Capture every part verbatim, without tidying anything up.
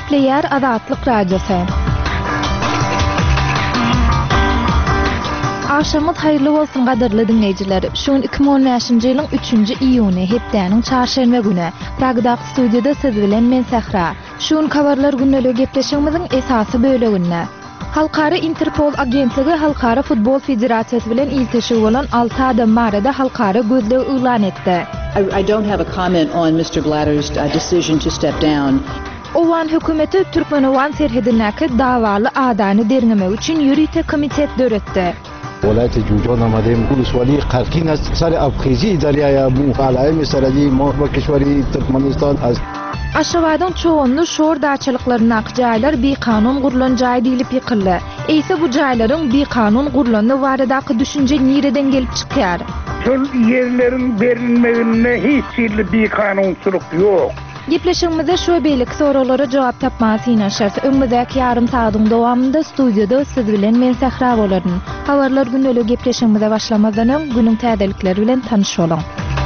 Nükleer Azatlyk Radyosu. Aşamız hayırlı bolsun gadyrly dinleýijiler. Şuň iki bin on beşinji ýylyň üçünji iýuny hepdäniň çarşembe güni Pragda studiýada siz bilen men Sahra. Şuň kabarlar gündelik gepleşigimiziň esasy böleginde Halkara Interpol agentligi Halkara Futbol Federasiýasy bilen iltişik bolan alty adam barada halkara gözleg ýylan etdi. I, I don't have a comment on Mister Blatter's uh, decision to step down. Owan hökümeti Türkmenowan serhedindäki dawaly adany dernemek üçin ýürite komitet döretdi. ولایت جوجان آمدیم ولسوالی قرقین است سر ابخیزی اداریه مو علائم سرجی ما و کشوری ترکمنستان است. Aşgabatyň çoğunluğu şor daçylyklaryna jaýlar bir kanun gurulan jaý diýilip ýykyldy. Eýse bu jaýlaryň bir kanun gurulany baradaky düşünje nireden gelip çykýar? Şol ýerleriň berilmegine hiç ýerli bir kanunçylyk ýok. Gepleşigimizde şu beýlik soralara jogap tapmasyna şart. Öňümizde ýarym saýdyň dowamında studiýada siz bilen men Sahra bolaryn. Habarlar gündelik gepleşigimizde başlamazdan öň günüň täzelikleri bilen tanyş bolan.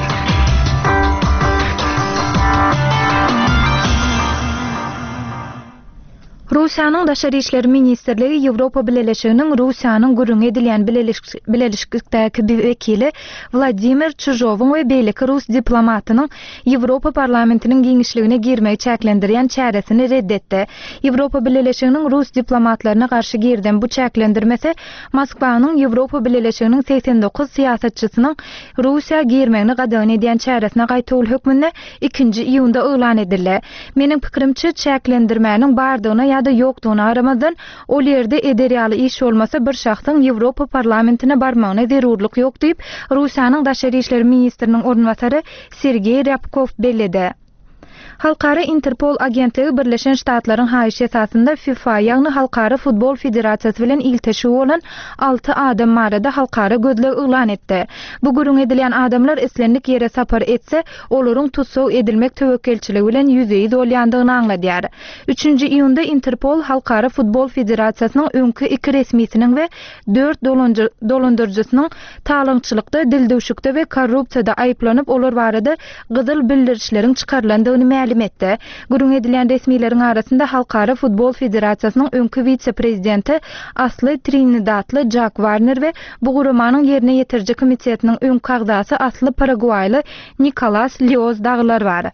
Russiýanyň Daşary işleri ministrligi Ýewropa Birleşiginiň Russiýanyň gurrun edilýän bileşikdäki bir wekili Vladimir Chuzhowyň we beýleki Rus diplomatynyň Ýewropa parlamentiniň giňişligine girmeyi çäklendirýän çäresini reddetdi. Ýewropa Birleşiginiň Rus diplomatlaryna garşy girden bu çäklendirmesi Moskwanyň Ýewropa Birleşiginiň seksen dokuz siýasatçysynyň Russiýa girmegini gadan edýän çäresine gaýtaul hökmünde ikinji iýunda elan edildi. Meniň pikirimçe çäklendirmäniň bardygyna ýa-da ýokdugyna aramazdan ol ýerde ederýaly iş bolmasa bir şahsyň Ýewropa parlamentine barmagyna zerurlyk ýok diýip Russiýanyň Daşary işleri ministriniň ornwasary Sergey Ryabkov bellädi. Halkara Interpol agentligi Birleşen Ştatlaryň haýyş esasında FIFA ýagny Halkara Futbol Federasiýasy bilen iltişik bolan alty adam barada halkara gözleg ýylan etdi. Bu gurrun edilýän adamlar islendik ýere sapar etse, olaryň tutsaw edilmek töwekelçiligi bilen ýüzeýi dolýandygyny aňladýar. üçünji iýunda Interpol Halkara Futbol Federasiýasynyň öňkü iki resmisiniň we dört dolandyrjysynyň talançylykda, dildöwşükde we korrupsiýada aýplanyp olar barada gyzyl bildirişleriň çykarlandygyny ma'lum etdi. Gurrun edilýän resmiýetiň arasynda Halkara Futbol Federasiýasynyň öňkü vitse-prezidenti Asly Trinidadly Jack Warner we bu gurumanyň ýerine ýetirji komitetiniň öňkü agdasy asly Paraguayly Nicolas Leoz daglar bar.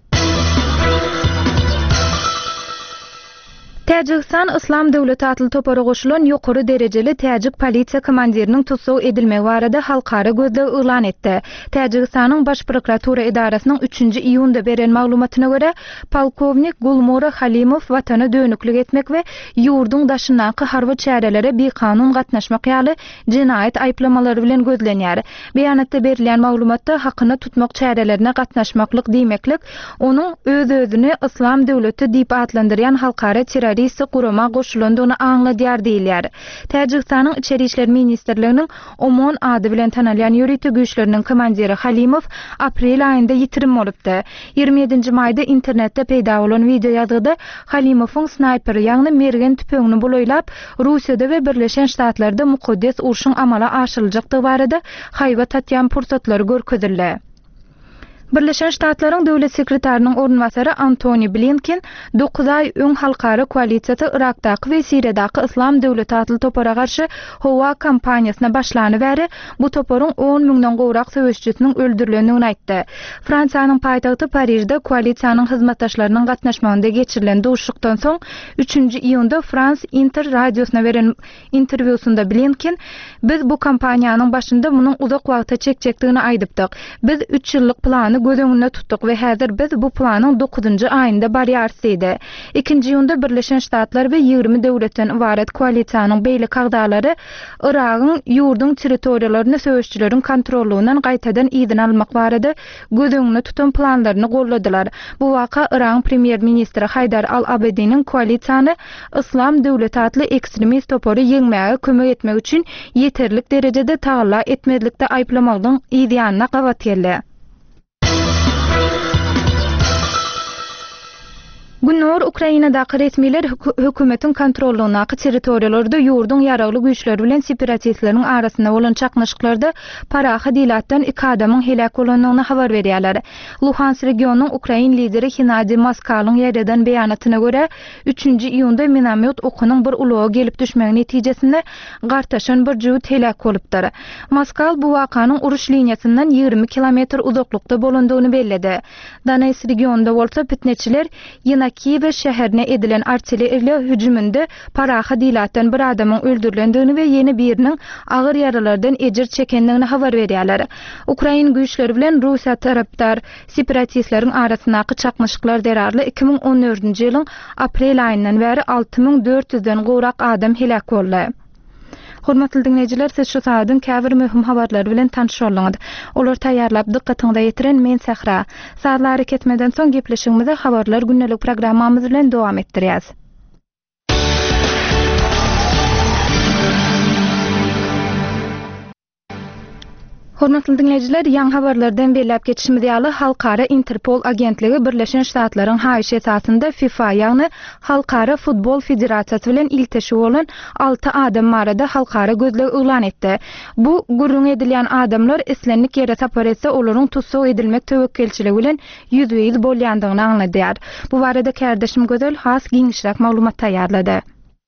Täjikistan Islam Döwleti atly topara goşulan ýokary derejeli täjik polisiýa komandiriniň tutsaw edilmegi barada halkara gözleg ýylan etdi. Täjikistanyň baş prokuratura idarasynyň üçünji iýunda beren maglumatyna görä, polkovnik Gulmura Halimow watana dönüklik etmek we ýurdun daşyndaky harby çärelere bir kanun gatnaşmak ýaly jinayet aýplamalary bilen gözlenýär. Beýanatda berilýän maglumatda hakyna tutmak çärelerine gatnaşmaklyk diýmeklik, onuň öz-özüni Islam Döwleti diýip adlandyrýan halkara terör Risi kuruma goşulandygyny aňladýar diýilýär. Täjikistanyň Içeri işler ministrliginiň Omon ady bilen tanalýan ýürüýte güýçleriniň komandiri Halimow aprel aýynda ýitirim bolupdy. ýygrimi ýedinji maýda internetde peýda bolan video ýazgyda Halimowyň snayper ýagny mergen tüpeňini bulaýlap Russiýada we Birleşen Ştatlarda mukaddes urşuň amala aşyryljakdygy barada haýba tatýan pursatlary görkezildi. Birleşen Ştatlaryň döwlet sekretarinyň ornwasary Antony Blinken dokuz ay öň halkara koalisiýasy Irakdaky we Siriýadaky Islam Döwleti atly topara garşy howa kampaniýasyna başlany bäri bu toparyň on miňden gowrak söwüşçüsiniň öldürilendigini aýtdy. Fransiýanyň paýtagty Parijde koalisiýanyň hyzmatdaşlarynyň gatnaşmagynda geçirilen duşlukdan soň üçünji iýunda France Inter radiosyna beren interwýusunda Blinken biz bu kampaniýanyň başynda munyň uzak wagtda çekjekdigini aýdypdyk. Biz üç ýyllyk plany göz öňünde tutdyk we häzir biz bu planyň dokuzunji aýynda barýarsydy. İkinji ýylda Birleşen Ştatlar we ýygrimi döwletden ibaret koalisiýanyň beýle kagdaları Iragyň ýurdun territoriýalaryny söwüşçüleriň kontrolundan gaýtadan ýydyn almak barada göz öňünde tutan planlaryny golladylar. Bu waka Iran premier ministri Haydar al-Abadiň koalisiýany Islam Döwleti atly ekstremist topary ýeňmäge kömek etmek üçin ýeterlik derejede taýla etmedlikde aýplamagyň ýygyanyna gabat geldi. Günür Ukrainadaky resmiler hökümetin kontrolündäki territoriýalarda ýurdun ýaragly güýçleri bilen separatistleriň arasynda bolan çaknaşyklarda paraha dilatdan iki adamyň helak bolandygyny habar berýärler. Luhansk regionunyň Ukrain lideri Hennadiy Moskalyň ýerden beýanatyna görä, üçünji iýunda minamyot okunyň bir ulagy gelip düşmegi netijesinde gartaşan bir jüwet helak bolupdyr. Moskal bu wakanyň uruş liniýasyndan ýygrimi kilometr uzaklykda bolandygyny belledi. Donetsk regionunda bolsa pitneçiler ýene Kiyev şäherine edilen artilleriýa hüjümünde paraha dilatdan bir adamyň öldürilendigini we ýene biriniň agyr ýaralardan ejir çekendigini habar berýärler. Ukrain güýçleri bilen Russiýa tarapdar separatistleriň arasyndaky çaknaşyklar derarly iki ming on dördünji ýylyň aprel aýyndan bäri alty ming dört ýüzden gowrak adam helak boldy. Hormatly dinleýijiler, siz şu saatdan käbir möhüm habarlar bilen tanışýarlyňyz. Olar taýýarlap dikkatiňize ýetiren men Sahra. Saatlar ketmeden soň gepleşigimizi habarlar günnelik programmamyz bilen dowam etdirýäs. Hormatly dinleýijiler, ýa habarlardan belläp geçişimiz ýaly Halkara Interpol agentligi Birleşen Ştatlaryň haýyşy esasında FIFA ýagny Halkara Futbol Federasiýasy bilen ilteşip bolan alty adam barada halkara gözleg ýylan etdi. Bu gurrun edilýän adamlar islenlik ýere tapar etse olaryň tutsak edilmek töwekkilçiligi bilen ýüzüýiz bolýandygyny anladýar. Bu barada kardeşim Gözel has giňişrak maglumat taýýarlady.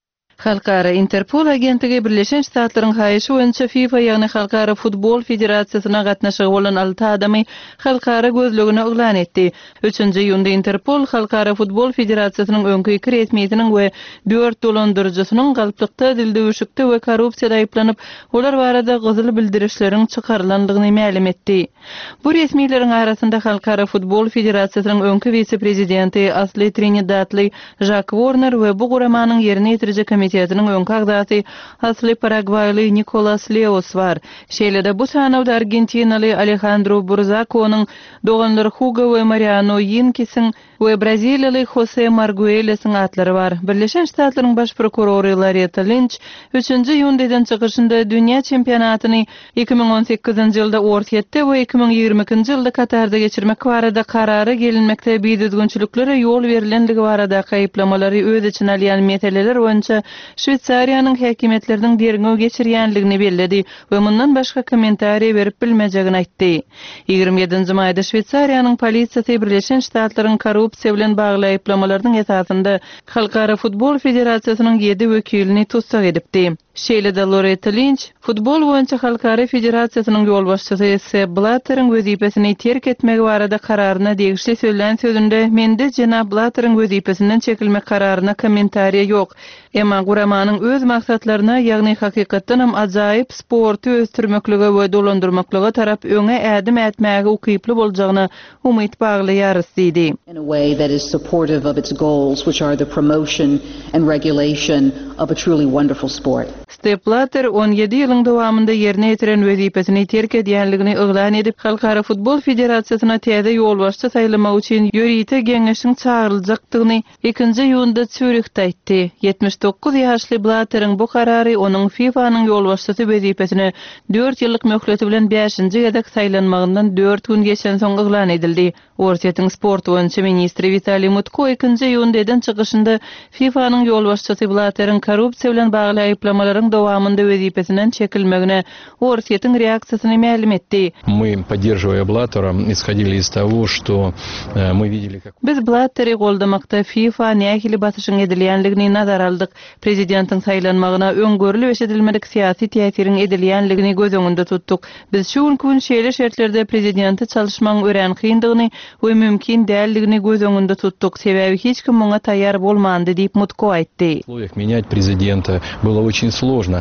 Halkara Interpol agentligi Birleşen Ştatlaryň haýyşy boýunça FIFA ýagny Halkara Futbol Federasiýasyna gatnaşygy bolan alty adamy halkara gözlegine ýylan etdi. üçünji ýylda Interpol Halkara Futbol Federasiýasynyň öňkü iki resmiýetiniň we dört dolandyrjysynyň galyplykda, dilde üşükde we korrupsiýada aýyplanyp, olar barada gyzyl bildirişleriň çykarlandygyny ma'lum etdi. Bu resmiýetleriň arasynda Halkara Futbol Federasiýasynyň öňkü vice-prezidenti Asli Trinidadly Jack Warner we bu guramanyň ýerine ýetirjek komitetining öňkü agdaty Asli Paraguayly Nicolas Leos var. Şeýlede bu sanawda Argentinaly Alejandro Burzaco'nyň doganlary Hugo we Mariano Yinkisiň we Braziliýaly Jose Margueles'in atlary var. Birleşen Ştatlaryň baş prokurory Loretta Lynch üçünji ýylddan çykyşynda dünýä çempionatyny iki ming on sekizinji ýylda ortaýetde we iki ming ýigirme ikinji ýylda Katarda geçirmek barada karary gelinmekde biýdüzgünçiliklere ýol berilendigi barada gaýplamary öz içine alýan meseleler boýunça Şwitsariýanyň häkimetleriniň derňe geçirýänligini belledi we mundan başga kommentariýa berip bilmejegini aýtdy. ýygrimi ýedinji maýda Şwitsariýanyň polisiýasy Birleşen Ştatlaryň korrupsiýa bilen bagly aýplamalarynyň esasında Halkara Futbol Federasiýasynyň ýedi wekilini tutsak edipdi. Şeýlede Loretta Lynch, futbol boýunça Halkara Federasiýasynyň ýol başçysy Sepp Blatteryň wezipesini terk etmegi barada kararyna degişli söýlen sözünde mende jenap Blatteryň wezipesinden çekilmek kararyna kommentariýa ýok. Emma guramanyň öz maksatlaryna, ýagny hakykatdan hem ajaýyp sporty östürmekligi we dolandyrmaklygy tarap öňe ädim etmäge ukyply boljagyny umyt baglaýarys diýdi. In a way that is supportive of its goals, which are the promotion and regulation of a truly wonderful sport. Sepp Blatter on ýedi ýylyň dowamında ýerine ýetiren wezipesini terk edýänligini ýylan edip, Halkara Futbol Federasiýasyna täze ýol başçy saýlamak üçin ýörite geňeşiň çağryljakdygyny ikinji ýylda Zürichde aýtdy. yetmiş dokuz ýaşly Blatteriň bu karary onuň FIFA'nyň ýol başçysy wezipesine dört ýyllyk möhleti bilen beşinji gezek saýlanmagyndan dört gün geçen soň ýylan edildi. Ortaýetiň sport boýunça ministri Vitaliy Mutko ikinji ýyldan çykyşynda FIFA'nyň ýol başçysy Blatteriň korrupsiýa bilen bagly aýplamalaryň dowamında wezipesinden çekilmegine Ortaýetiň reaksiýasyny ma'lum etdi. Мы, поддерживая Блаттера, исходили из того, что мы видели как Biz Blatteri goldamakda FIFA nähili basyşyň edilýänligini nazar aldyk. Prezidentiň saýlanmagyna öňgörüli eşidilmedik syýasy täsiriň edilýänligini göz öňünde tutduk. Biz şu gün şeýle şertlerde prezidenti çalışmagyň ören kyndygyny we mümkin däldigini göz öňünde tutduk. Sebäbi hiç kim muňa taýýar bolmandy diýip Mutko aýtdy. условиях менять президента было очень сложно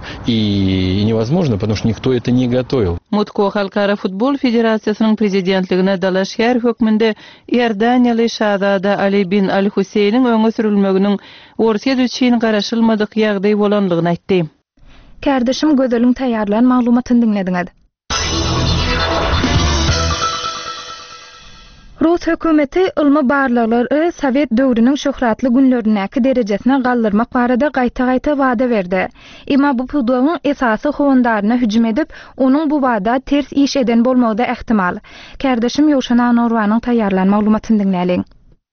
и невозможно, потому что никто это не готовил. Mutko Halkara Futbol Federasiýasynyň prezidentligine Dalaş şäher hökmünde Ýerdaniýaly şahzada Ali bin Al-Huseyniň öňe sürülmeginiň Ortaýet üçin garaşylmadyk ýagdaý bolandygyny aýtdy. Kardeşim Gözeliň taýýarlan maglumatyny dinlediňiz. Rus hökümeti ılmy barlary Sowet döwrüniň şöhratly günlerindäki derejesine galdyrmak barada gaýta-gaýta wada berdi. Emma bu pudugyň esasy howandaryna hüjüm edip, onuň bu wada ters iş eden bolmagda ähtimal. Kardeşim Ýoşana Norwanyň taýýarlan maglumatyny dinläliň.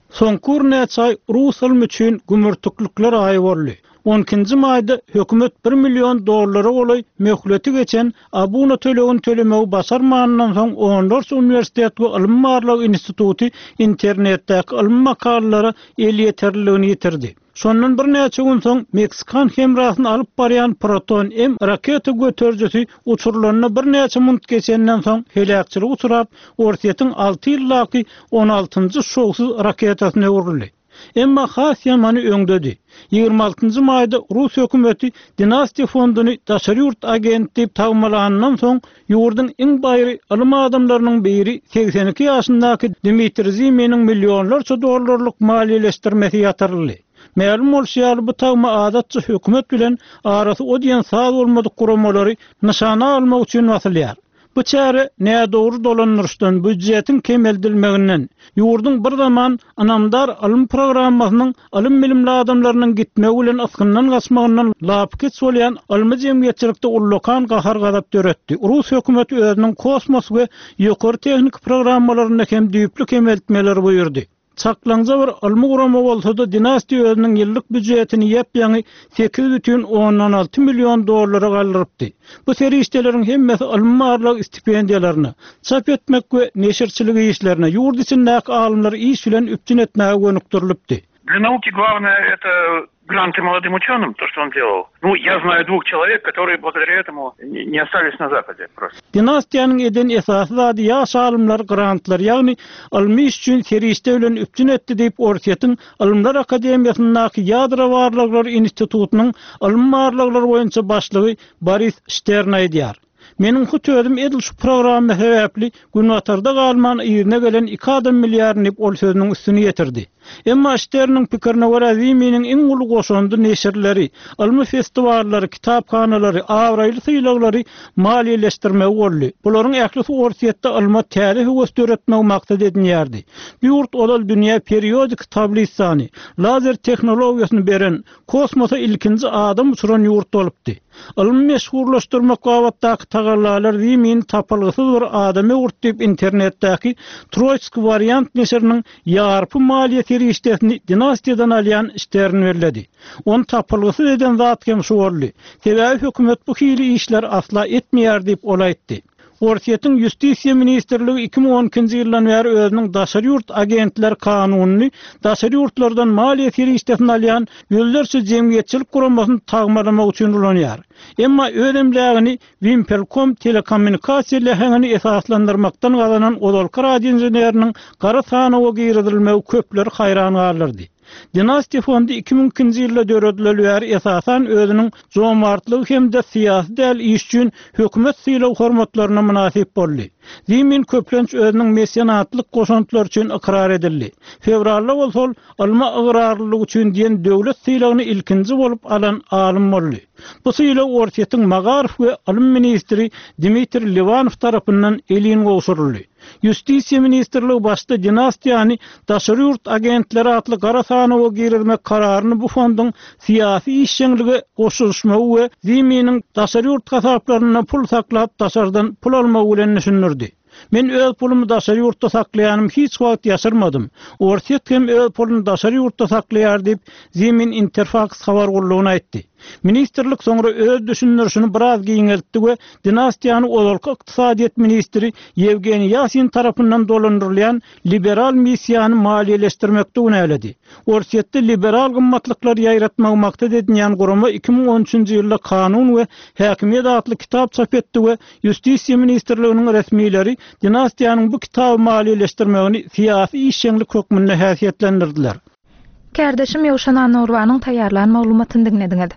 Soňkur näçe Rus ilmi üçin gümürtüklükler aýy boldy. on ikinji maýda hökümet bir million dollara golay möhleti geçen abuna tölegin tölemegi basarmandan soň Onlars Universitet we Ilm Barlygy Instituty internetdäki ilm makallara el ýeterligini ýetirdi. Şondan bir näçe gün soň Meksikan hemrasyny alyp barýan Proton M raketa götürjüsi uçurlaryna bir näçe minut geçenden soň helakçylyk uçurap, Ortiýetiň alty ýyllaky on altynjy şowsuz raketasyna urildi. Emma has ýamany öňdedi. ýygrima altynjy maýda Rus hökümeti Dinastiýa fonduny daşary ýurt agent diýip tagmalandan soň ýurdun iň baýry ilm adamlarynyň biri seksen iki ýaşyndaky Dmitri Zimeniň millionlarça dollarlyk maliýeleşdirmesi ýatyryldy. Ma'lum bolýar bu tagma adatçy hökümet bilen arasy odýan saz bolmady guramalary nişana almak üçin wasylýar. Bu çäre näme dogry dolanýardan büdjetiň kemeldilmeginden ýurdun bir zaman anamdar ilm programmasynyň ilm bilimli adamlarynyň gitmegi bilen askyndan gaçmagyndan lapket bolýan ilmi jemgyýetçilikde ullukan gahar gadap döretdi. Rus hökümeti özüniň kosmos we ýokary tehnik programmalaryna hem düýpli kemeltmeler buyurdy. Çaklaňja bir ilmi gurama bolsa-da Dinastiýa özüniň ýyllyk büdjetini ýepýany sekiz butun ondan alty million dollara galdyrypdy. Bu serişdeleriň hemmesi ilmi barlyk stipendiýalaryny çap etmek we neşirçiligi işlerine ýurt içindäki alymlar iş bilen üpçün etmäge gönükdirilipdi. Для науки главное — это гранты молодым ученым, то, что он делал. Ну, я знаю двух человек, которые благодаря этому не остались на Западе просто. Dinastiýanyň eden esasy zady ýaş alymlar grantlar, ýagny ilmi iş üçin serişde bilen üpçün etdi diýip Ortiýetiň Ilmlar Akademiýasyndaky ýadra barlyklary institutunyň ilm barlyklary boýunça başlygy Boris Stern aýdýar. Meniň hutözüm edil şu programma sebäpli günwatarda galman ýerine gelen iki adam milliardy ol sözüniň üstüne ýetirdi. Emma Stern'in pikirine göre Zimeniň iň uly goşandy neşirleri, ilmi festivallary, kitaphanalary, awraýly syýlaglary maliýeleşdirmegi boldy. Bularyň ählisi Ortiýetde ilma tärihi gösteretmek maksat edilýärdi. Bu ýurt olal dünýä periodik tablissany, lazer tehnologiýasyny beren, kosmosa ilkinji adam uçuran ýurt bolupdy. Ilmi meşhurlaşdyrmak wagtdaky tagallalar Zimeniň tapylgysyz bir adamy urt diýip internetdäki Troitski variant neşiriniň ýarpy maliýet serişdesini Dinastiýadan alýan Stern berledi. On tapylgysyz eden zat hem şu boldy. Sebäbi hökümet bu hili işler asla etmeýär diýip olaýtdy. Ortiýetiň Ýustisiýa ministrligi iki ming on ikinji ýyldan bäri özüniň daşary ýurt agentler kanunyny daşary ýurtlardan maliýet serişdesini alýan ýölerçe jemgyýetçilik guramasyny tagmalamak üçin ulanýar. Emma ödemlägini Wimpelkom telekommunikasiýa leheňini esaslandyrmakdan gazanan odolky radio inženeriniň gara sanawy giridilmegi köpler haýran galyrdy. Dinastiýa fondy iki ming ikinji ýylda döredilýär, esasan özüniň jomartlygy hemde syýasy däl iş üçin hökümet syýlaw hormatlaryna münasip boldy. Zimin köplenç özüniň mesianatlyk goşantlary üçin ikrar edildi. Fevralda bolsa alma agrarlyk üçin diýen döwlet syýlagyny ilkinji bolup alan alym boldy. Bu syýlaw Ortiýetiň Magarif we ilm ministri Dmitri Livanow tarapyndan elin gowşuruldy. Ýustisiýa ministrligi başda Dinastiýany daşary ýurt agentleri atly gara sanawy girirmek kararyny bu fondyň syýasy işçiligi goşulmagy we Zimeniň daşary ýurt gasaplaryna pul saklap daşardan pul almagy bilen düşünürdi. Men öz pulumy daşary ýurtda saklaýanym hiç wagt ýaşyrmadym. Ortiýet hem öz puluny daşary ýurtda saklaýar diýip Zimin Interfax habar gurulugyna aýtdy. Ministrlik soňra öz düşünürşini biraz giňeltdi we Dinastiýany olurky ykdysadyýet ministri Yevgeniy Yasin tarapyndan dolandyrylýan liberal missiýany maliýeleşdirmekde öneledi. Ortiýetde liberal gymmatlyklar ýaýratmak maksat edilýän gurama iki ming on üçinji ýylda kanun we häkimiýet adly kitap çap etdi we Ýustisiýa ministrliginiň resmiýleri Dinastiýanyň bu kitaby maliýeleşdirmegini syýasy işçilik hökmünde häsiýetlendirdiler. Kärdeşim Ýowşan Anurwanyň taýýarlan maglumatyny dinlediňiz.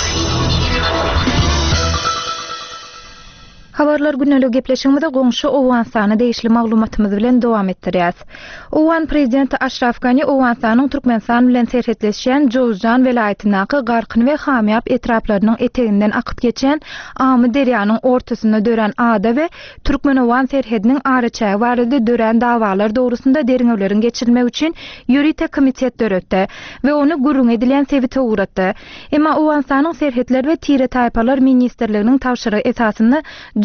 Habarlar günlük gepleşigimizde goňşy Owgansany değişli maglumatymyz bilen dowam etdirýäs. Owgan prezidenti Ashraf Gani Owgansanyň Türkmenistan bilen serhetleşýän Jowzjan welaýatynyňky Garkyn we Hamyap etraplarynyň eteginden akyp geçen Amy derýanyň ortasynda dören ada we Türkmen-Owgan serhediniň araçagy barada dören dawalar dogrusynda deriňewleriň geçirilmegi üçin ýuridik komitet döretdi we ony gurrun edilen sebite uğratdy. Emma Owgansanyň serhetler we tire taýpalar ministrliginiň tawşyry esasynda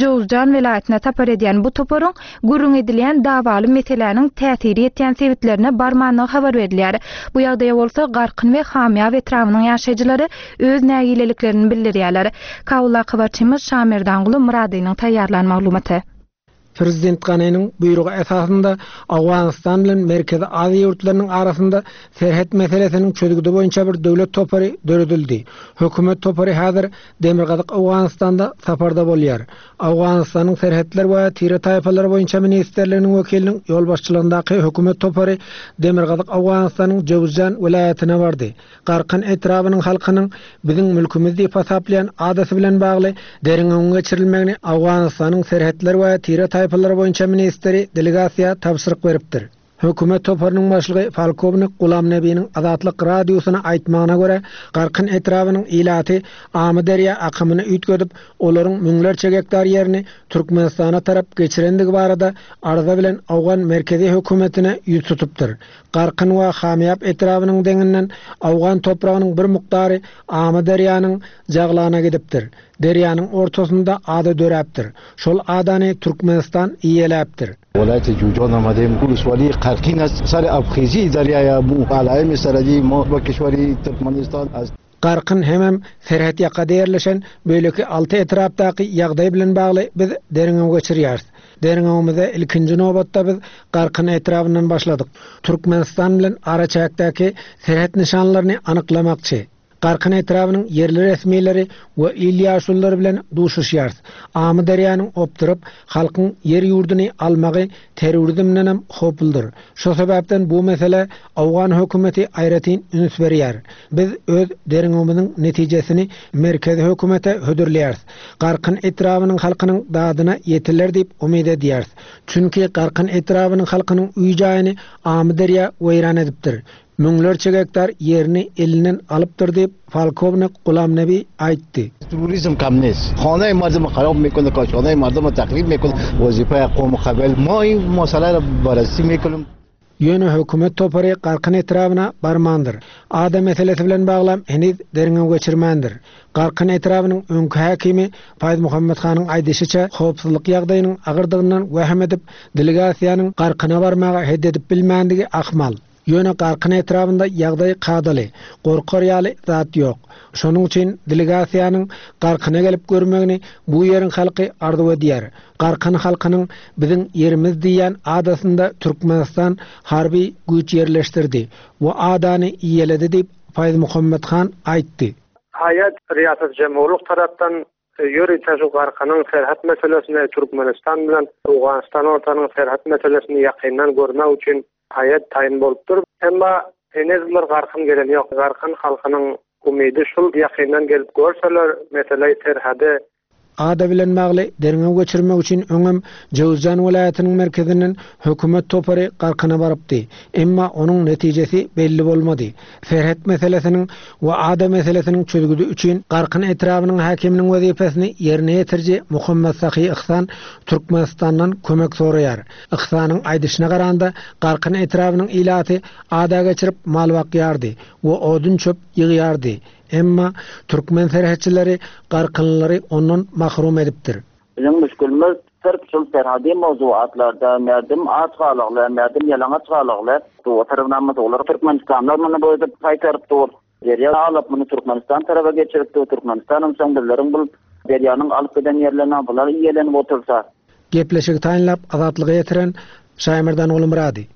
Jowzjan vilayetine tapar edýän bu toporun gurrun edilýän dawaly meseleniň täsiri etýän sebitlerine barmanlygy habar berilýär. Bu ýagdaýa bolsa Garkyn we Hamýa etrawynyň ýaşaýjylary öz nägileliklerini bildirýärler. Kawula habarçymyz Şamerdanguly Muradynyň taýýarlan maglumaty. Prezident Ganynyň buyrugy esasında Awganistan bilen Merkezi Aziýa ýurtlarynyň arasynda serhet meselesiniň çözgüdi boýunça bir döwlet topary döredildi. Hökümet topary häzir Demirgazyk Awganistanda saparda bolýar. Awganistanyň serhetler we tire taýpalary boýunça ministerleriniň wekiliniň ýol başçylygyndaky hökümet topary Demirgazyk Awganistanyň Jowzjan vilayetine bardy. Garkyn etrawynyň halkynyň biziň mülkümizdi diýip hasaplayan adasy bilen bagly derin öňe geçirilmegini Awganistanyň serhetler we tire taýpalary boýunça ministeri delegasiýa tapşyryk beripdir. Hökümet toparynyň başlygy Polkovnik Gulam Nebiýiň Azatlyk radiosyna aýtmagyna görä, Garkyn etrawynyň ilaty Amyderýa akymyny üýtgedip, olaryň müňlerçe hektar ýerini Türkmenistana tarap geçirendigi barada arza bilen Awgan merkezi hökümetine ýüz tutupdyr. Garkyn we Hamýap etrawynyň deňinden Awgan topragynyň bir mukdary Amyderýanyň jaglaryna gidipdir. Derýanyň ortasynda ada döräpdir. Şol adany Türkmenistan iýeläpdir. ولایت جوجان آمدیم ولسوالی قرقین است سر ابخیزی دریای بو علائم سرجی ما و کشوری ترکمنستان است. Garkyn hemem serhet ýaka derleşen böýleki altı etrapdaky ýagdaý bilen bagly biz deriňe geçirýäris. Deriňimizde ilkinji nobatda biz Garkyn etrapyndan başladyk. Türkmenistan bilen araçakdaky serhet nişanlaryny anyklamakçy. Garkyn etrawynyň yerli resmiýetleri we il ýaşullary bilen duşuşýar. Amyderýanyň opdyryp halkyň yer ýurduny almagy terrorizmden hem hopuldyr. Şo sebäpden bu mesele Awgan hökümeti aýratyn üns berýär. Biz öz deriňimizin netijesini merkezi hökümete hödürleýäris. Garkyn etrawynyň halkynyň dadyna ýetirler diýip umyt edýäris. Çünki Garkyn etrawynyň halkynyň uý-jaýyny Amyderýa weýran edipdir. Müňlerçe hektar yerini elinden alıptır diýip Polkovnik Gulam Nebi aýtdy. Turizm kamnes. Xonay mardum harab mikone, koşonay mardum takrib mikone. Wazifa qawm qabel ma in masala barasi mikolum. Ýöne hökümet topary Garkyn etrawyna barmandyr. Ada meselesi bilen baglam heniz deriňe geçirmendir. Garkyn etrawynyň öňkü häkimi Faýz Muhammed Hanyň aýdyşyça howpsuzlyk ýagdaýynyň agyrdygynyň wähem edip delegasiýanyň Garkyna barmagy hededip bilmendigi ahmal. Ýöne Garkyn etrapynda ýagdaý kadaly, gorkar ýaly zat ýok. Şonuň üçin delegasiýanyň Garkyna gelip görmegini bu ýeriň halky arzu edýär. Garkyn halkynyň biziň ýerimiz diýen adasynda Türkmenistan harby güýç ýerleşdirdi. Bu adany iýeledi diýip Faýz Muhammed Han aýtdy. Hayat Riyasat Cemhurluk tarapdan ýöri täze Garkynyň serhat meselesine Türkmenistan bilen Awganistan ortanyň serhat meselesini ýakyndan görmek üçin hayat tayin bolupdyr. Emma henezler Garkyn gelen ýok. Garkyn halkynyň umydy şol ýakyndan gelip görseler, mesele serhady ada bilen magly deriňe geçirmek üçin öňüm Jowzjan vilayatynyň merkezinden hökümet topary Garkyna barypdy. Emma onuň netijesi belli bolmady. Serhet meselesiniň we ada meselesiniň çözgüdi üçin Garkyn etrawynyň häkiminiň wezipesini ýerine ýetirji Muhammed Sahy Ihsan Türkmenistandan kömek soraýar. Ihsanyň aýdyşyna garanda Garkyn etrawynyň ilaty ada geçirip mal wakyardy we odun çöp ýygýardy. Emma Türkmen serhetçileri Garkynlary ondan mahrum edipdir. Bizim müşkülümüz sırf şu serhadi mawzuatlarda merdim atgalylar, merdim ýalaň atgalylar. Bu tarapdan olar Türkmenistanlar muny boýup gaýtaryp dur. Derýa alyp muny Türkmenistan tarafa geçirip dur. Türkmenistanyň söňdürlerin bu derýanyň alyp giden ýerlerine bular ýelenip otursa. Gepleşik taýinlap azatlygy ýetiren Şaýmerdan Ulumrady.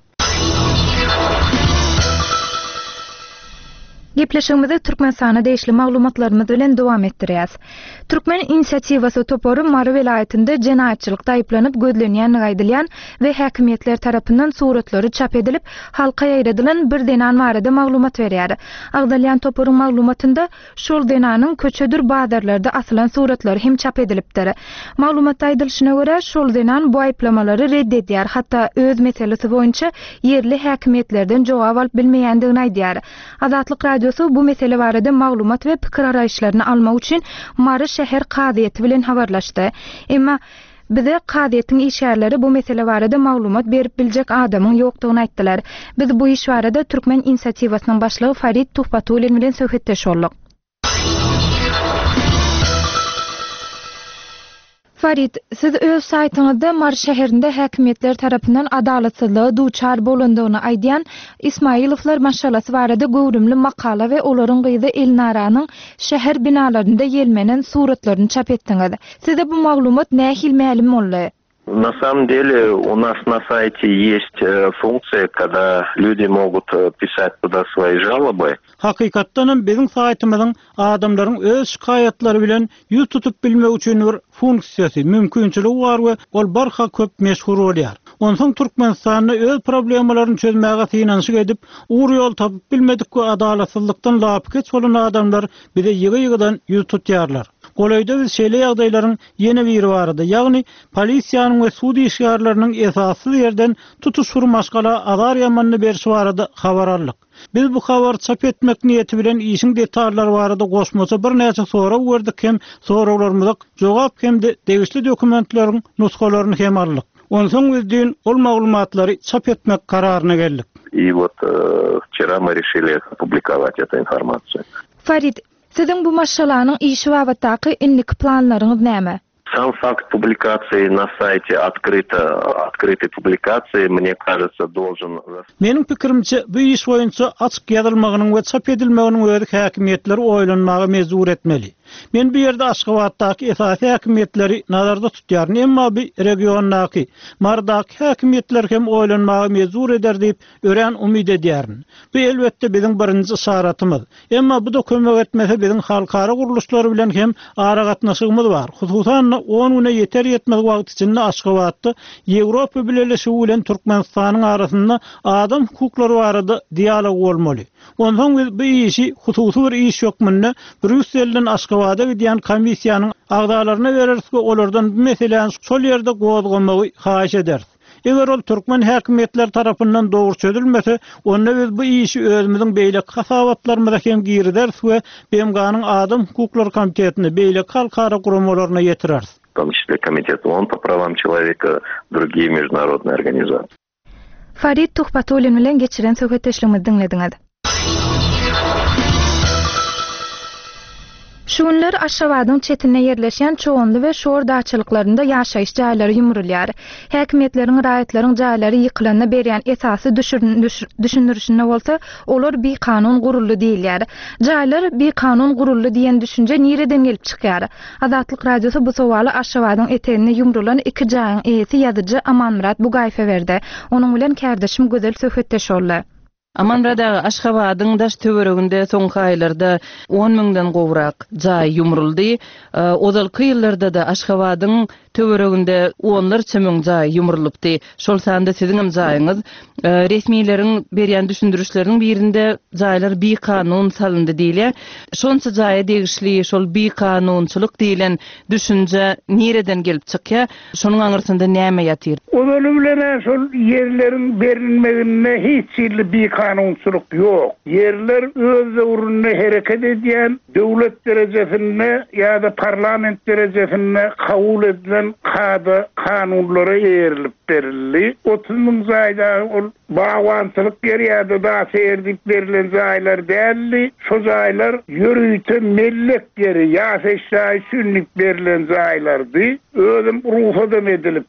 Gepleşigimizi Türkmenistana değişli maglumatlarymyz bilen dowam etdirýäs. Türkmen inisiativasy topory Mary vilayetinde jenaýatçylykda aýplanyp gözlenýän gaýdylýan we häkimetler tarapyndan suratlary çap edilip halka ýaýradylan bir denan barada maglumat berýär. Agdalýan toporyň maglumatynda şol denanyň köçedir bazarlarda asylan suratlary hem çap edilipdir. Maglumatda aýdylyşyna görä şol denan bu aýplamalary reddedýär, hatda öz meselesi boýunça yerli häkimetlerden jogap alyp bilmeýändigini aýdýar. Azatlyk bu mesele barada maglumat we pikir araýşlaryny almak üçin Mary şäher kadyýety bilen habarlaşdy. Emma bize kadyýetyň işgärleri bu mesele barada maglumat berip biljek adamyň ýokdugyny aýtdylar. Biz bu iş barada Türkmen inisiatiwasynyň başlygy Farid Tuhbatulen bilen söhbetdeş boldyk. Farid, siz öz saytyňyzda Mar şäherinde häkimetler tarapyndan adalatsızlyga duçar bolandygyny aýdýan Ismailowlar maşalasy barada göwrümli makala we olaryň gyzy Elnaranyň şäher binalarynda ýelmenen suratlaryny çap etdiňiz. Size bu maglumat nähil ma'lum boldy? На самом деле у нас на сайте есть функция, когда люди могут писать туда свои жалобы. Hakykatdan bizim saytymyzyň adamlaryň öz şikayatlary bilen ýüz tutup bilmek üçin bir funksiýasy, mümkinçiligi bar we ol barha köp meşhur bolýar. Onsoň Türkmenistanyň öz problemalaryny çözmäge synanşyk edip, uğur ýol tapyp bilmedik ki adalatsızlykdan lapy geç bolan adamlar bize ýygy-ýygydan ýüz tutýarlar. Golayda biz şeýle ýagdaýlaryň ýene biri bardy. Ýagny polisiýanyň we sudy işgärleriniň esasy ýerden tutuş urmaşgala azar ýamanyny berişi barady habararlyk. Biz bu habar çap etmek niýeti bilen işiň detallary barada goşmaça bir näçe soraw berdik hem sorawlarymyza jogap hem de degişli dokumentleriň nuskalaryny hem aldyk. Onsoň bizden ol maglumatlary çap etmek kararyna geldik. И вот э, вчера мы решили опубликовать эту информацию. Farid, sizin bu maşalanyň işi babatdaky inlik planlaryňyz näme? Сам факт публикации на сайте открыто, открытой публикации, мне кажется, должен... Menin pikirimçe bu iş boýunça açyk ýazylmagynyň we çap edilmeginiň öýdi häkimetler oýlanmagy mezur etmeli. Men bu ýerde Aşgabatdaky esasy häkimetleri nazarda tutýaryn, emma bu regiondaky, Mardaky häkimetler hem oýlanmagy mezur eder diýip ören umyd edýärin. Bu elbetde biziň birinji şaratymyz. Emma bu da kömek etmese biziň halkara guruluşlary bilen hem ara gatnaşygymyz bar. Hususan on güne yeter yetmez wagt içinde Aşgabatda Ýewropa bileşigi bilen Türkmenistanyň arasynda adam hukuklary barada dialog bolmaly. Ondan biz bu işi hususy bir iş ýokmunda Brüsselden Aşgabatda gidýän komissiýanyň agdalaryna bererdik we olardan bu meseleni şol ýerde gowdgamagy haýyş eder. Eger ol Türkmen häkimetler tarapyndan dogry çözülmese, onda biz bu işi özümiziň beýle kasawatlarymyza hem girideriz we B M G'nyň Adam Hukuklary Komitetine beýle halkara guramalaryna ýetireriz. В том числе Комитет ООН по правам человека, другие международные организации. Farid Tuhbatullin bilen geçiren söhbetleşigimizi dinlediňiz. Şuňlar Aşgabatyň çetine ýerleşen çoğunly we şor daçylyklarynda ýaşaýyş jaýlary ýumrulýar. Häkimetleriň raýatlariň jaýlary ýykylyna berýän esasy düşünürişine bolsa, olar bir kanun gurully diýilýär. Jaýlar bir kanun gurully diýen düşünje nireden gelip çykýar? Azatlyk radiosu bu sowaly Aşgabatyň etenine ýumrulan iki jaýyň eýesi ýazyjy Amanmurat Bugaýew berdi. Onuň bilen kärdeşim gözel söhbetdeş boldy. Amanmurada Aşgabatyň daş töwereginde soňky aýlarda on müňden gowrak jaý ýumruldy. Ozalky ýyllarda da Aşgabatyň töwereginde onlarça müň jaý ýumrulypdy. Şol sanda siziň jaýyňyz resmiýleriň berýän düşündürişleriniň birinde jaýlar bir kanun salyndy diýilýär. Şonça jaýa degişli şol bir kanunçylyk diýilen düşünje nereden gelip çykýar? Şonuň aňyrsynda näme ýatyr? Onuň bilen şol ýerleriň berilmegine hiç ýerli bir kanunçylyk ýok. Yerler öz uruny hereket edýän döwlet derejesinde ýa-da parlament derejesinde kabul edilen kada kanunlara erilip berildi. otuz müň jaýda ol bawançylyk ýeri da serdip berilen jaýlar däldi. Şo jaýlar ýürüýte mellek ýeri ýa-da sünnik berilen jaýlardy. Özüm ruhadam edilip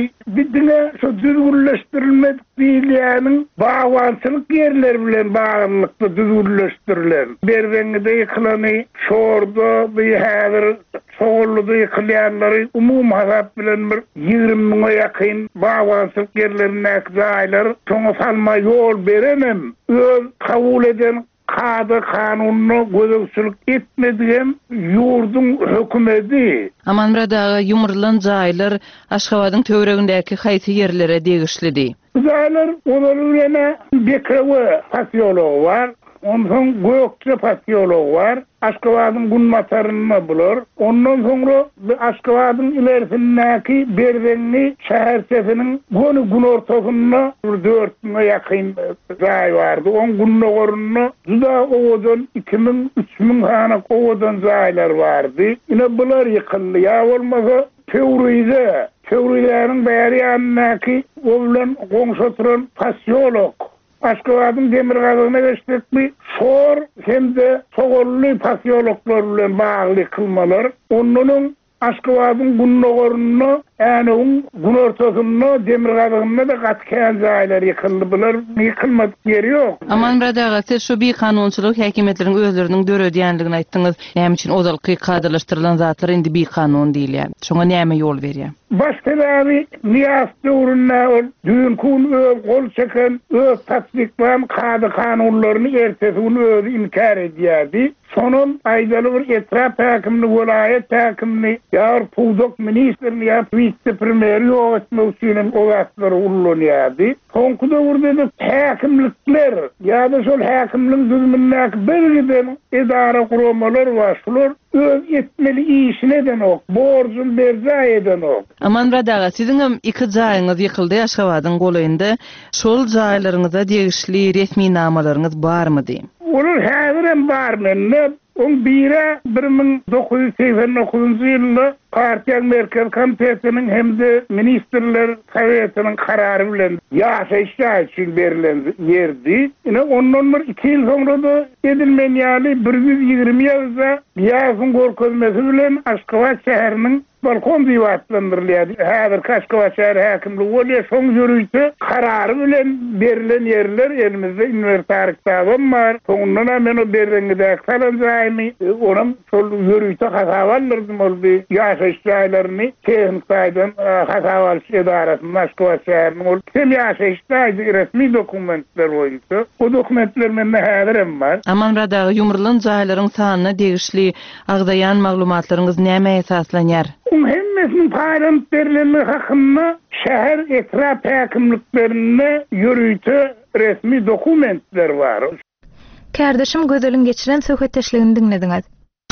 Bidine şu düzgünleştirilmek diýilýäniň bawançylyk ýerleri bilen baglykda düzgünleşdirilen. Berwengide ýyklany, şorda bir häzir soğulluda ýykylýanlary umum hasap bilen bir ýygrimi müňe ýakyn bawançylyk ýerlerine jaýlar soňa salma ýol berenem. Öz kabul eden kada kanununu gözükçülük etmediğim yurdun hükümeti. Amanmurada ýumrulan jaýlar Aşgabatyň töweregindäki haýsy ýerlere degişlidi? Jaýlar olaryna Bekewe pasiýology var. Ondan Gökçe pasiýology var. Aşgabatyň Gunmatarynda bular. Ondan soňra Aşgabatyň ilerisindäki Berwenli şähersesiniň gonu gün ortasynda dört müňe ýakyn jaý bardy. on günne gorunna juda owadan iki müň üç müň hana owadan jaýlar bardy. Ine bular ýykyldy. Ýa bolmasa Teoriýede, teoriýalaryň bäri ýanyndäki o bilen goňşa turan pasiýolog Aşgabatyň Demirgazyna geçdikmi şor hem de sogolly pasiýologlar bilen bagly kılmalar. Onuň Aşgabatın gunnogorunu, yani gun ortasını, demir gadygyny da gatkan jaýlar ýykyldy. Bular ýykylmadyk ýeri ýok. Aman biradaga siz şu bir kanunçylyk häkimetleriň özleriniň dörediýänligini aýtdyňyz. Näme üçin ozalky kadrlaşdyrylan zatlar indi bir kanun diýilýär. Şoňa näme ýol berýär? Başkalabi niyas döwründe ol dünkün öz gol çeken öz tatbiklan kadı kanunlaryny ertesini öz inkar edýärdi. Sonun aýdaly bir etraf häkimini, vilayet häkimini, ýa pudok ministrini, ýa vice-premier ýöwetme üçin o wagtlary ullanýardy. Soňky döwürde häkimlikler, ýa-da şol häkimliň düzümindäki belgiden edara guramalar var. Şolar öz etmeli işine den ok, borcun berza eden ok. Aman biradaga siziň hem iki jaýyňyz ýykyldy Aşgabatyň golayynda. Şol jaýlaryňyza degişli resmi namalaryňyz barmy diýim? Olar häzir hem bar mende. On bire bir ming dokuz yüz seksen dokuzuncu ýylda Partiýa Merkez Komitesiniň hemde Ministrler Sowetiniň karary bilen ýaşaýyş üçin berilen ýerdi. Ine ondan bir iki ýyl soňra da edilmenýäli bir yüz ýigirme ýylda ýazgyň gorkezmesi bilen Aşgabat şäheriniň balkon diýwatlandyrylýar. Häzir Aşgabat şäher häkimligi bolýar, şoň ýürüýte karary bilen berilen ýerler elimizde inventarykda bar. Soňundan men o berdiňizde salanjaýmy, onuň şol ýürüýte hasabalarym boldy. Ýaşaýyş ýaýlaryny tehnik taýdan hasabalyş edarasynyň Aşgabat şäheriniň ol hem ýaşaýyş taýdy resmi dokumentler boýunça. O dokumentler mende häzir hem bar. Aman biradaga ýumrulan jaýlaryň sanyna degişli agdaýan maglumatlaryňyz näme esaslanýar? Hemmesinin paýlanıp berilenleri hakynda şäher etraf häkimliklerinde ýürüýte resmi dokumentler var. Kardeşim gözeliň geçiren söhbetdeşligini dinlediňiz.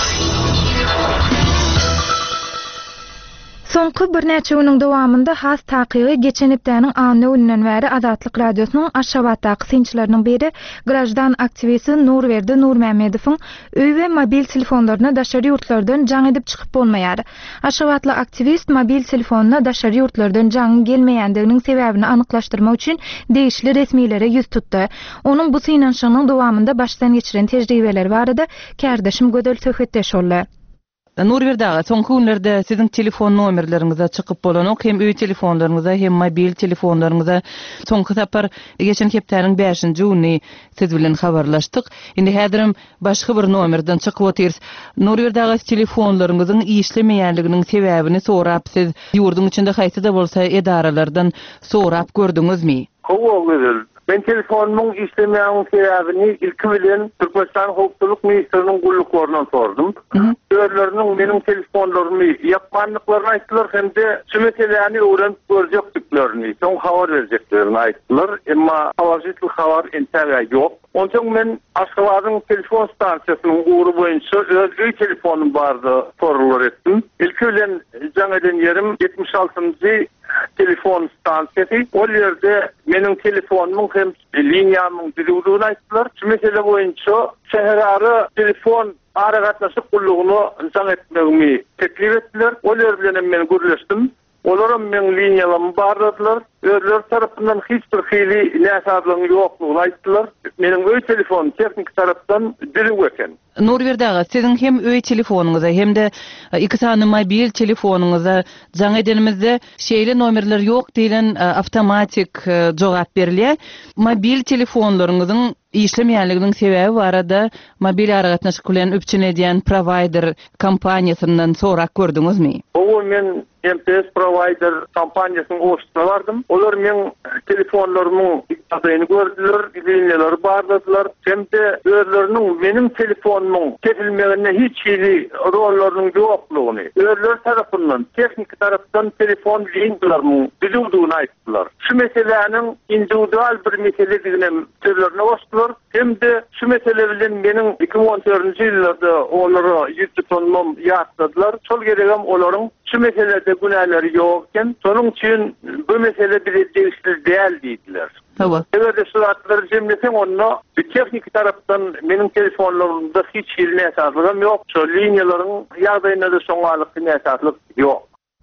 Soňky bir näçe güniň dowamında has takygy geçen hepdäniň anny öňünden bäri Azatlyk radiosynyň Aşgabatdaky synçylarynyň biri grajdan aktivisti Nurwerdi Nurmämedowiň öý we mobil telefonlaryna daşary ýurtlardan jaň edip çykyp bolmaýar. Aşgabatly aktivist mobil telefonuna daşary ýurtlardan jaň gelmeýändiginiň sebäbini anyklaşdyrmak üçin degişli resmiýlere ýüz tutdy. Onuň bu synanyşynyň dowamında başdan geçiren tejribeleri barada kardeşim gödel söhbetdeş boldy. Nurwerdaga soňky günlerde siziň telefon nomerleriňize çykyp bolanok hem öý telefonlaryňyza hem mobil telefonlaryňyza soňky tapar geçen hepdäniň beşinji güni siz bilen habarlaşdyk. Indi häzirim başga bir nomerden çykyp otyrs. Nurwerdaga telefonlaryňyzyň işlemeýänliginiň sebäbini sorap siz ýurduň içinde haýsy da bolsa edaralardan sorap gördüňizmi? Howa ben telefonumyň işlemeýän sebäbini ilki bilen Türkmenistan Howpsuzlyk Ministriniň gulluklaryndan sordum. Öýleriniň meniň telefonlarymy ýapmanlyklaryny aýtdylar hem-de şu meseleni öwrenip görjekdiklerini, soň habar berjeklerini aýtdylar. Emma hawajytlyk habar entäge ýok. Onçun men Aşgabatyň telefon stansiýasynyň uğru boýunça öýdüň telefonum bardy, sorular etdim. Ilki bilen jaň eden ýerim yetmiş altynjy telefon stansiýasy. O ýerde meniň telefonumyň hem liniýamyň düzgünligini aýtdylar. Şu mesele boýunça şäherary telefon ara gatnaşyp gullugyny jaň etmegimi teklip etdiler. O ýer bilen men görleşdim. Olaram men liniýalamy bardylar. Özler tarapyndan hiç bir hili näsadylygyň ýoklugyny aýtdylar. Meniň öý telefon teknik tarapdan düzgün eken. Nurwerdaga siziň hem öý telefonuňyza hem de iki sany mobil telefonuňyza jaň edenimizde şeýle nomerler ýok diýilen awtomatik jogap berilýär. Mobil telefonlaryňyzyň işlemeýänliginiň sebäbi barada mobil aragatnaşyk bilen öpçün edýän provider kompaniýasyndan sorak gördüňizmi? O men M P S provider kompaniýasynyň oşugyna bardym. Olar men telefonlarymyň ýatyny gördüler, liniýalary bardylar. Hem-de özleriniň meniň telefonumyň kesilmegine hiç hili rollarynyň ýoklugyny, özler tarapyndan, teknik tarapdan telefon liniýalarynyň düzgünligini aýtdylar. Şu meseleniň individual bir mesele diýilem türlerine başdylar. Hem-de şu mesele bilen meniň iki ming on dördünji ýyllarda olary ýüztüpmem ýatdylar. Şol geregem olaryň şu meselede günahları ýokken, şonuň üçin bu mesele bir degişli däl diýdiler. Tawa. Eger şuratlar jemleseň onu bir teknik tarapdan meniň telefonlarymda hiç hili näsatlygym ýok. Şol liniýalaryň ýagdaýynda da şoňalyk näsatlyk ýok.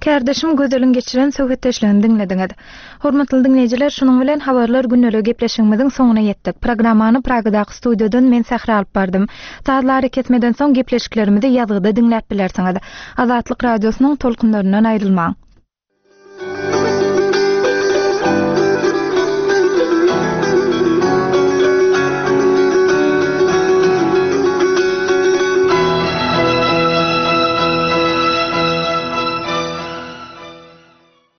Kardeşim gözelin geçiren söhbetleşlerini dinlediňiz. Hormatly dinleýijiler, şunuň bilen habarlar günnelik gepleşigimiziň soňuna ýetdik. Programmany Pragadaky studiýadan men Sahra alyp bardym. Saatlar ketmeden soň gepleşiklerimizi ýazgyda dinläp bilersiňiz. Azatlyk radiosynyň tolkunlarynyň aýrylmaň.